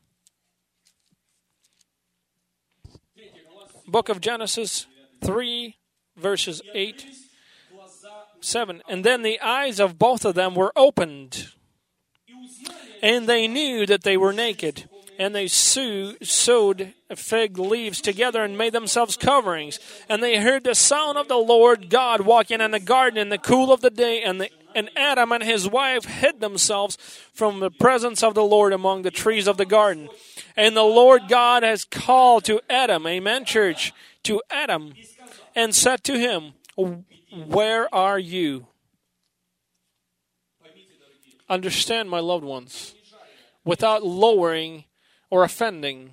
Book of Genesis three, verses eight, seven. And then the eyes of both of them were opened, and they knew that they were naked. And they sew, sewed fig leaves together and made themselves coverings. And they heard the sound of the Lord God walking in the garden in the cool of the day. And, the, and Adam and his wife hid themselves from the presence of the Lord among the trees of the garden. And the Lord God has called to Adam, amen, church, to Adam, and said to him, where are you? Understand, my loved ones, without lowering or offending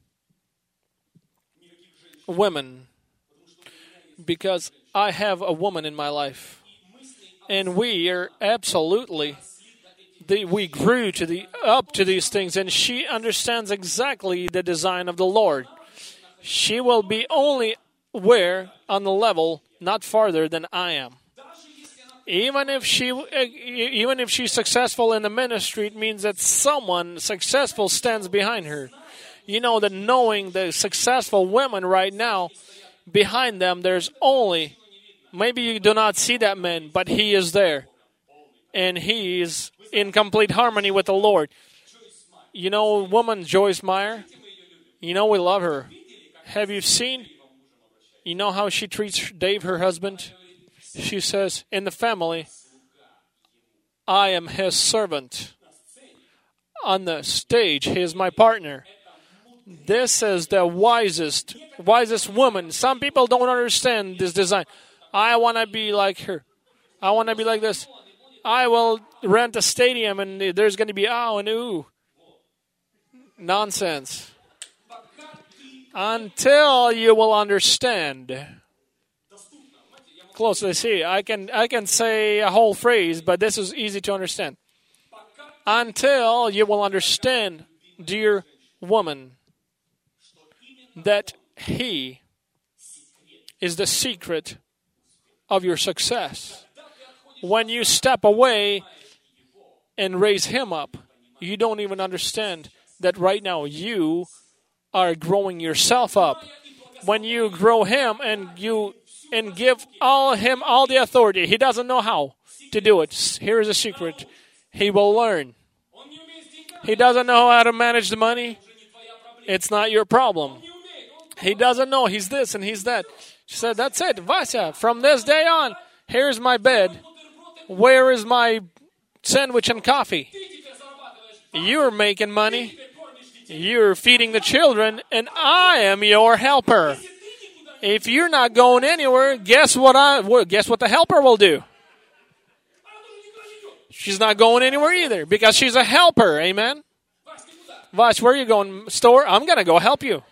women, because I have a woman in my life, and we are absolutely... The, we grew to the up to these things, and she understands exactly the design of the Lord. She will be only where on the level, not farther than I am. Even if she, even if she's successful in the ministry, it means that someone successful stands behind her. You know that knowing the successful women right now, behind them, there's only, maybe you do not see that man, but he is there, and he is in complete harmony with the Lord. You know, woman Joyce Meyer, you know we love her. Have you seen, you know how she treats Dave, her husband? She says, in the family, I am his servant. On the stage, he is my partner. This is the wisest, wisest woman. Some people don't understand this design. I want to be like her. I want to be like this. I will rent a stadium and there's going to be ow and ooh. Nonsense. Until you will understand. Closely see, I can I can say a whole phrase, but this is easy to understand. Until you will understand, dear woman, that he is the secret of your success. When you step away and raise him up, you don't even understand that right now you are growing yourself up. When you grow him and you and give all him all the authority, he doesn't know how to do it. Here's a secret. He will learn. He doesn't know how to manage the money. It's not your problem. He doesn't know he's this and he's that. She said, that's it, Vasya, from this day on, here's my bed. Where is my sandwich and coffee? You're making money. You're feeding the children, and I am your helper. If you're not going anywhere, guess what I guess what the helper will do? She's not going anywhere either because she's a helper. Amen. Vas, where are you going? Store? I'm going to go help you.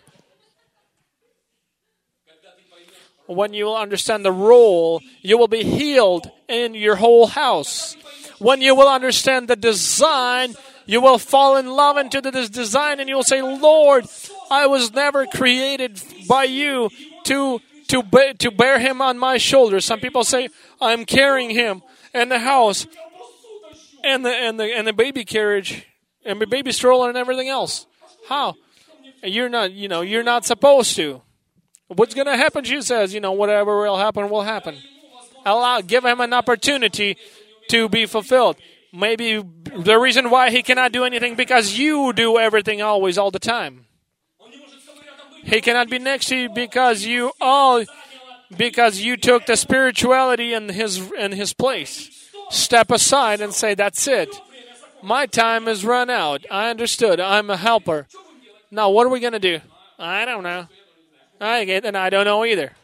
When you will understand the role, you will be healed in your whole house. When you will understand the design, you will fall in love into this design and you will say, Lord, I was never created by you to to be, to bear him on my shoulders. Some people say, I'm carrying him in the house and the and the and the baby carriage and the baby stroller and everything else. How? You're not, you know, you're not supposed to. What's going to happen, she says, you know, whatever will happen, will happen. Allow, give him an opportunity to be fulfilled. Maybe the reason why he cannot do anything because you do everything always, all the time. He cannot be next to you because you all, because you took the spirituality in his in his place. Step aside and say, that's it. My time has run out. I understood. I'm a helper. Now, what are we going to do? I don't know. I get, and I don't know either.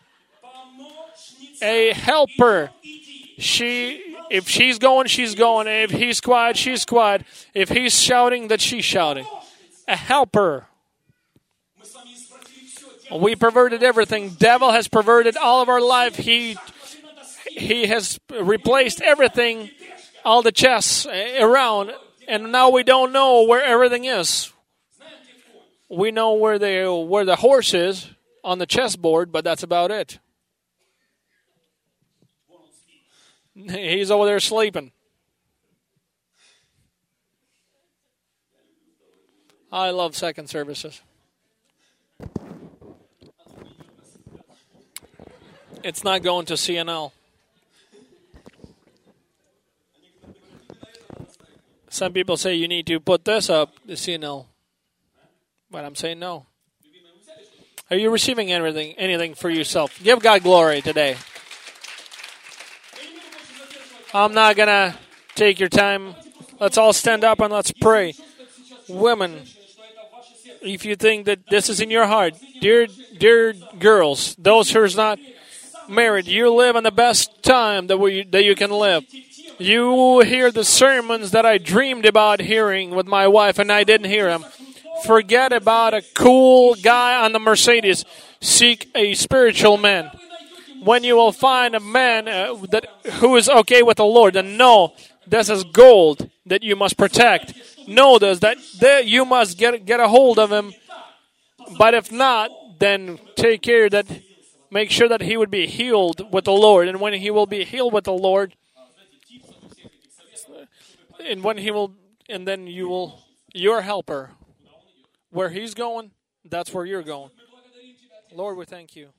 A helper. She, if she's going, she's going. If he's quiet, she's quiet. If he's shouting, that she's shouting. A helper. We perverted everything. Devil has perverted all of our life. He, he has replaced everything, all the chess around, and now we don't know where everything is. We know where the where the horse is on the chessboard, but that's about it. He's over there sleeping. I love second services. It's not going to C N L. Some people say you need to put this up, the C N L. But I'm saying no. Are you receiving anything, anything for yourself? Give God glory today. I'm not going to take your time. Let's all stand up and let's pray. Women, if you think that this is in your heart, dear dear girls, those who are not married, you live in the best time that we that you can live. You hear the sermons that I dreamed about hearing with my wife, and I didn't hear them. Forget about a cool guy on the Mercedes. Seek a spiritual man. When you will find a man uh, that who is okay with the Lord, then know this is gold that you must protect. Know this, that, that you must get get a hold of him. But if not, then take care that, make sure that he would be healed with the Lord. And when he will be healed with the Lord, and when he will, and then you will, your helper, where he's going, that's where you're going. Lord, we thank you.